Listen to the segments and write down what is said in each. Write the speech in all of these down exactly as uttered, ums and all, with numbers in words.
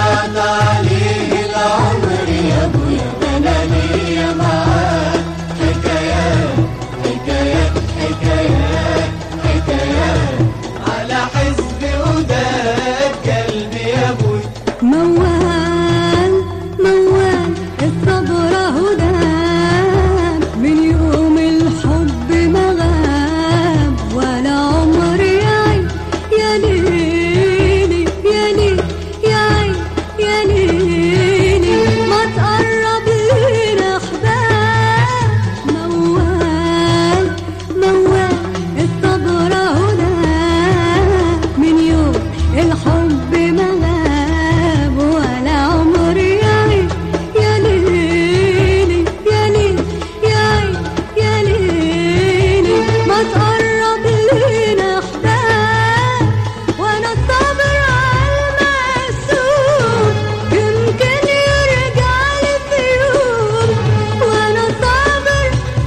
ضيعت عليه العمر يا ابويا، انا ليا معاه حكايات حكايات حكايات حكايات على حزب وداد قلبي يا ابويا. موال موال الصبر هدام، من يوم الحب ما غاب ولا عمر يعي يا ليلي يا ليلي يا عين يا ليلي، ما تقرب لينا احباب. موال موال الصبر هدام، من يوم الحب ما غاب ولا عمر يعي يا ليلي يا ليلي يا عين يا ليلي، ما تقرب لينا احباب. وانا الصبر عالمقسوم يمكن يرجع لي في يوم، وانا الصبر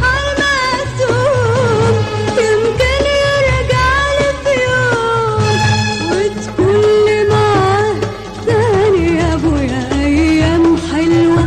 عالمقسوم يمكن يرجع لي في يوم، وتكون لي معاه تاني يا ابويا ايام حلوه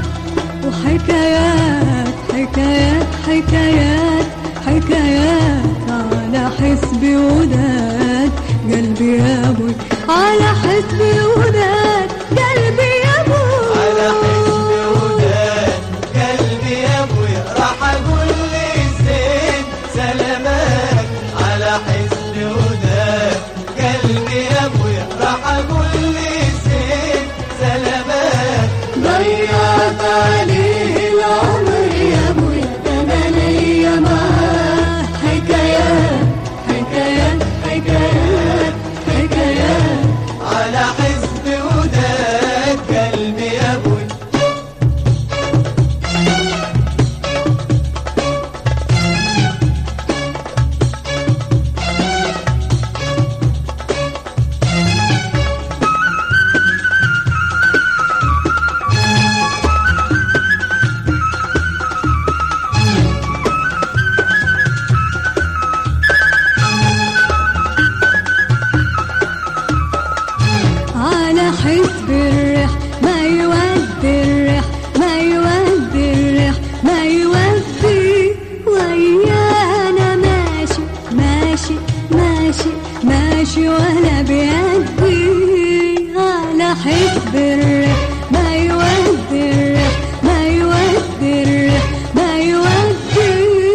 وحكايات حكايات حكايات حكايات على حسب وداد قلبي يا ابوي، على حسب وداد قلبي يا ابوي، على حزب وداد قلبي يا ابويا، راح اقول لي زين سلامات. على حزب وداد قلبي يا ابويا، راح اقول لي زين سلامات. ضيعت عليه العمر يا ابويا، انا ليا معاه حكايات حكايات حكايات حكايات على حزب وداد قلبي يا ابويا. على حسب الريح ما يودي الريح ما يودي الريح ما يودي، ويانا ماشي ماشي ماشي ماشي ولا بيدي. على حسب الريح ما يودي الريح ما يودي الريح ما يودي،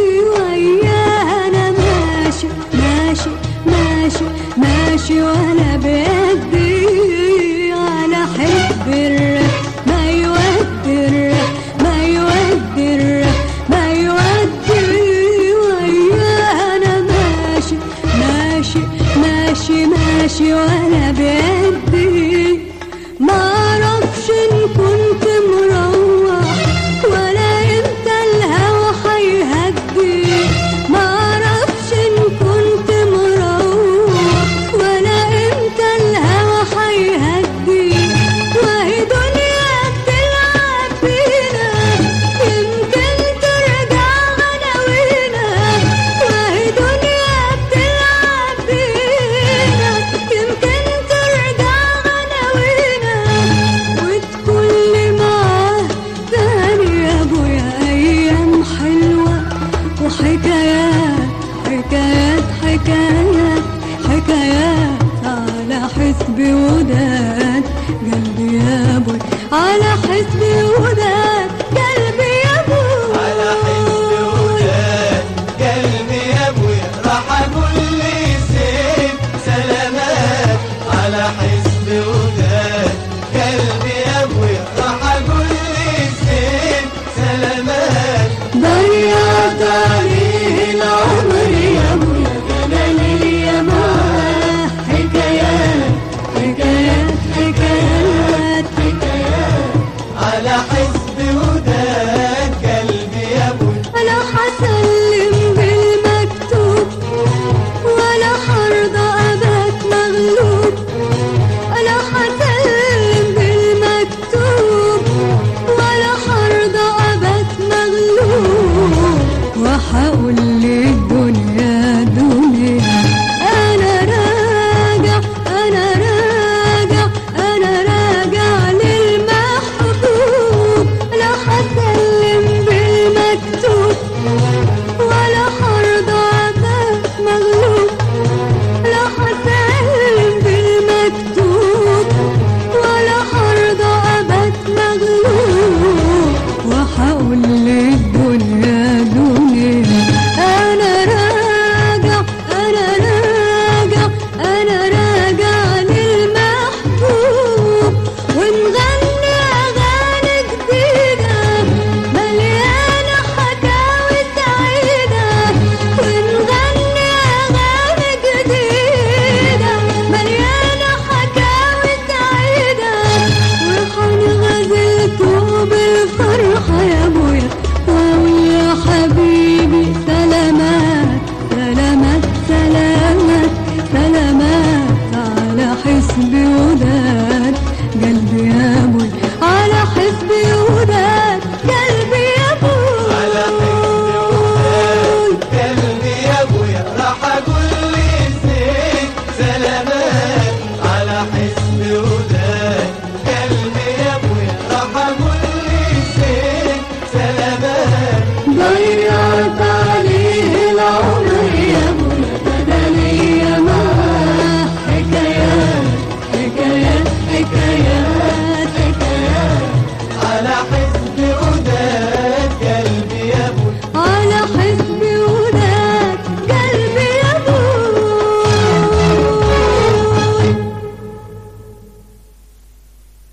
ويانا ماشي ماشي ماشي ماشي ولا بيدي. على حسب الريح ما يودي الريح ما يودي الريح ما يودي، ويانا ماشي ماشي ماشي ماشي ولا بيدي. ما اعرفش ان كنت مروح ولا امتى الهوى هيهدي، ما اعرفش ان كنت مروح ولا امتى الهوى هيهدي، وهي دنيا بتلعب بينا يمكن ترجع غناوينا، وهي دنيا بتلعب بينا يمكن ترجع غناوينا، وتكون لي معاه تاني يا ابويا ايام حلوه وحكايات حكايات حكايات حكايات على حسب وداد قلبي يا ابوي، على حسب وداد